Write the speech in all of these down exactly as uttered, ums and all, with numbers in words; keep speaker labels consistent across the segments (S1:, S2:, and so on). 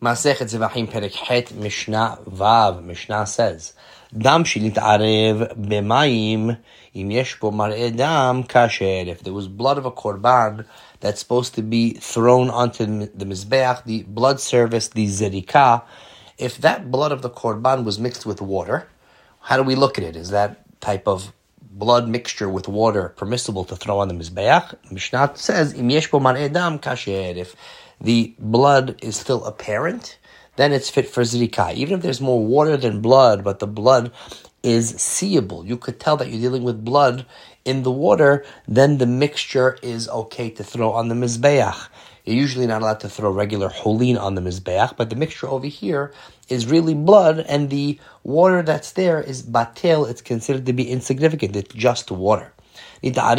S1: Masechet Zevachim Perek Het Mishnah Vav. Mishnah says, Dam shenitarev b'mayim im yesh bo mar'eh dam kasher. If there was blood of a korban that's supposed to be thrown onto the mizbeach, the blood service, the zerikah, if that blood of the korban was mixed with water, how do we look at it? Is that type of blood mixture with water permissible to throw on the mizbeach? Mishnah says, Im yesh bo mar'eh dam kasher. If the blood is still apparent, then it's fit for zrikah. Even if there's more water than blood, but the blood is seeable, you could tell that you're dealing with blood in the water, then the mixture is okay to throw on the mizbeach. You're usually not allowed to throw regular cholin on the mizbeach, but the mixture over here is really blood, and the water that's there is batel. It's considered to be insignificant. It's just water. If there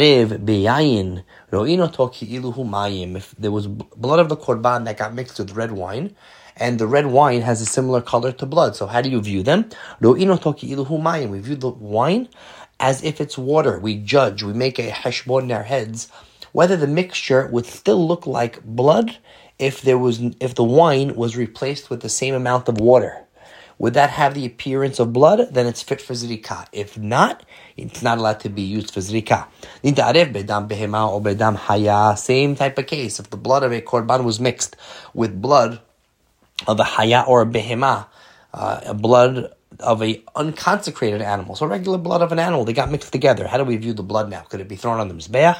S1: was blood of the korban that got mixed with red wine, and the red wine has a similar color to blood, so how do you view them? We view the wine as if it's water. We judge, we make a heshbon in our heads, whether the mixture would still look like blood if there was if the wine was replaced with the same amount of water. Would that have the appearance of blood? Then it's fit for zrikah. If not, it's not allowed to be used for zrikah. Same type of case. If the blood of a korban was mixed with blood of a haya or a behema, uh, a blood of a unconsecrated animal, so regular blood of an animal, they got mixed together. How do we view the blood now? Could it be thrown on the mizbeach?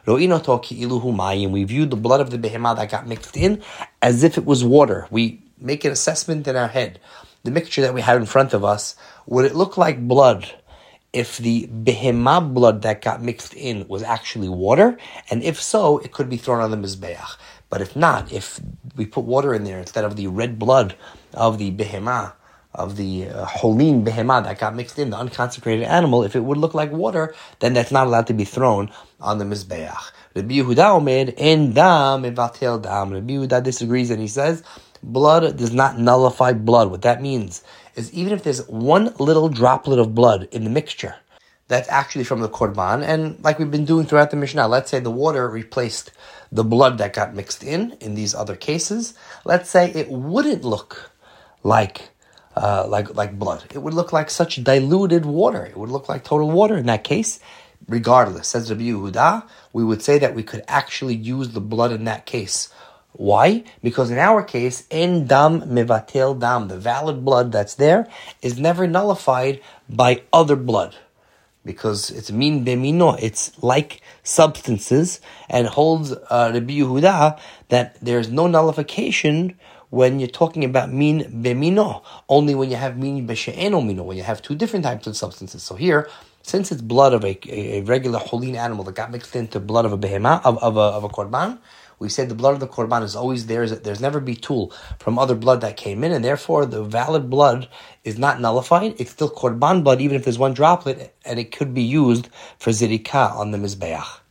S1: We view the blood of the behema that got mixed in as if it was water. We make an assessment in our head. The mixture that we have in front of us, would it look like blood if the behema blood that got mixed in was actually water? And if so, it could be thrown on the mizbeach. But if not, if we put water in there instead of the red blood of the behema, of the uh, cholin behema that got mixed in, the unconsecrated animal, if it would look like water, then that's not allowed to be thrown on the mizbeach. Rabbi Yehuda omed en dam mevatel dam. Rabbi Yehuda disagrees and he says, blood does not nullify blood. What that means is even if there's one little droplet of blood in the mixture that's actually from the korban, and like we've been doing throughout the Mishnah, let's say the water replaced the blood that got mixed in, in these other cases, let's say it wouldn't look like uh, like like blood. It would look like such diluted water. It would look like total water in that case. Regardless, says Rabbi Yehuda, we would say that we could actually use the blood in that case. Why? Because in our case, en dam mevatel dam, the valid blood that's there is never nullified by other blood. Because it's min bemino, it's like substances, and holds uh, Rabbi Yehuda that there's no nullification when you're talking about min bemino, only when you have min b'she'eno mino, when you have two different types of substances. So here, since it's blood of a, a regular cholin animal that got mixed into blood of a behema, of, of, a, of a korban, we said the blood of the korban is always there. There's never bitul from other blood that came in, and therefore the valid blood is not nullified. It's still korban blood, even if there's one droplet, and it could be used for zirikah on the mizbeach.